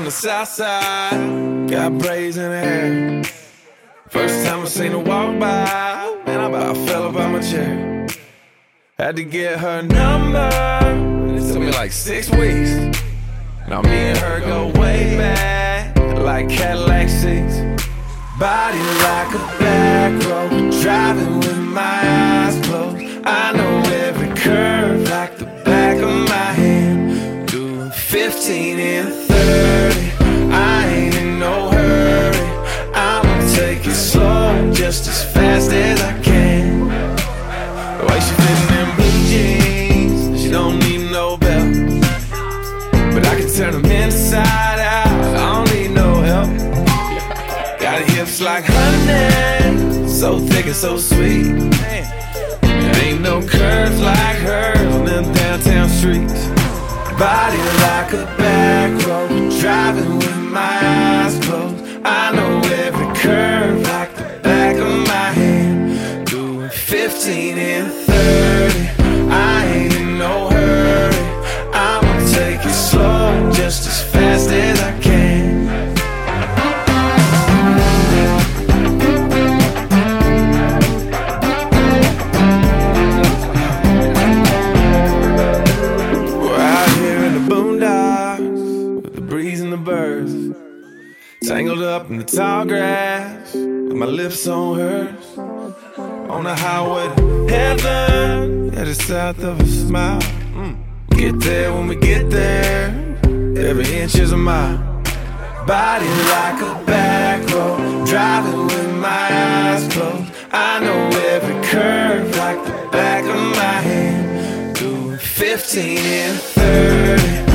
the south side, got braids in her hair. First time I seen her walk by, man, I about fell up out my chair. Had to get her number, it took me like 6 weeks. Now me and her go way back, like Cadillac seats. Body like a back road, driving with my eyes closed. I know every curve like the back of my hand. Doing 15 and 30, I ain't in no hurry. I'ma take it slow, just as fast as I can. The way she fitting them blue jeans, she don't need no belt. But I can turn them inside out, I don't need no help. Got hips like honey, so thick and so sweet. There ain't no curves like hers on them downtown streets. Body like a back road, driving with my eyes closed. I know every curve like the back of my hand. Doing 15 and 30, I ain't in no hurry. I'ma take it slow, just as fast as I can. Tangled up in the tall grass, with my lips on hers. On the highway to heaven, headed south of a smile. Get there when we get there, every inch is a mile. Body like a back road, driving with my eyes closed. I know every curve like the back of my hand. Doing 15 and 30.